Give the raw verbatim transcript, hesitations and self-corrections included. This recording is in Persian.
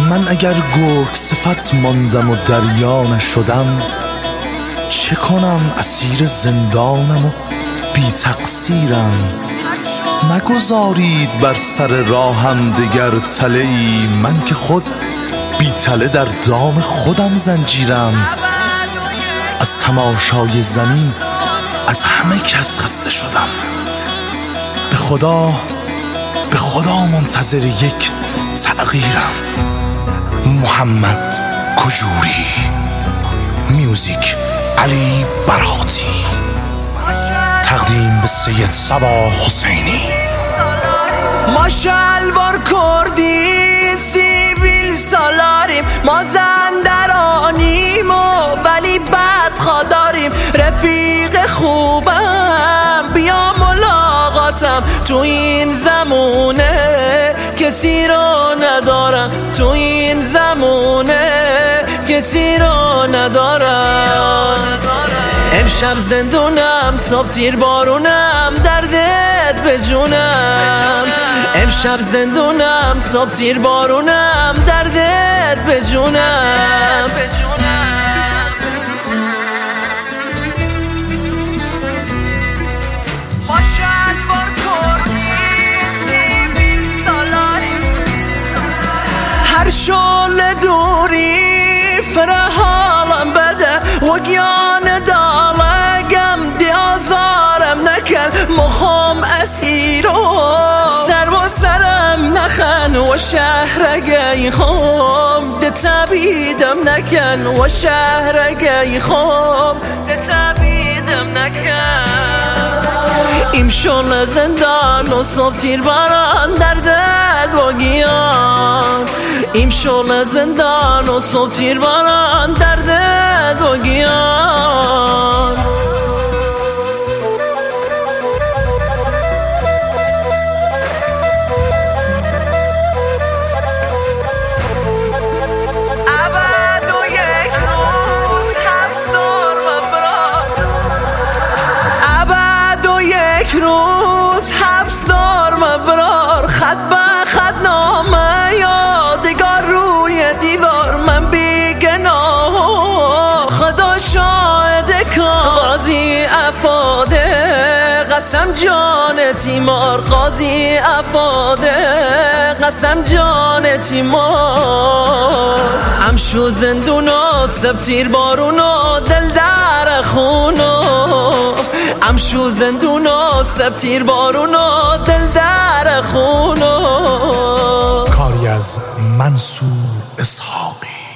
من اگر گرگ صفت ماندم و دریا نشدم، چه کنم اسیر زندانم و بی تقصیرم. مگذارید بر سر راهم دگر تله‌ای، من که خود بی تله در دام خودم زنجیرم. از تماشای زمین از همه کس خسته شدم، به خدا به خدا منتظر یک تغییرم. محمد کجوری، میوزیک علی براتی، تقدیم به سید صبا حسینی. ما شلوار کردی سیبیل سالاریم، ما زندرانیم و ولی بدخوا داریم. رفیق خوبم بیا ملاقاتم، تو این زمونه کسی رو ندارم، تو این زمونه کسی رو ندارم. امشب زندونم صبح تیر بارونم، دردت به جونم. امشب زندونم صبح تیر بارونم، دردت به جونم. هر شعله دوری فره حالم بده، وگیان دالگم دی آزارم نکن. مخام اسیرو سر و سرم نخن و شهرگی خام ده تبیدم نکن و شهرگی خام ده تبیدم نکن. ایم شل زندان و صبح تیر باران دردت وگیان، ایم شل زندان و صبح تیر باران دردت وگیان. ابد و یک روز حبس دار مبرار، ابد و یک روز حبس دار مبرار. خط به خط نامه یادگار روی دیوار، من بی گناه خدا شاهد کار. قاضی افاده قسم جان تیمار، قاضی افاده قسم جان تیمار. امشو زندونو سب تیر بارونو دل در خونو، امشو زندونو سب تیر بارونو دل در خونو. کاری از منصور اسحاق.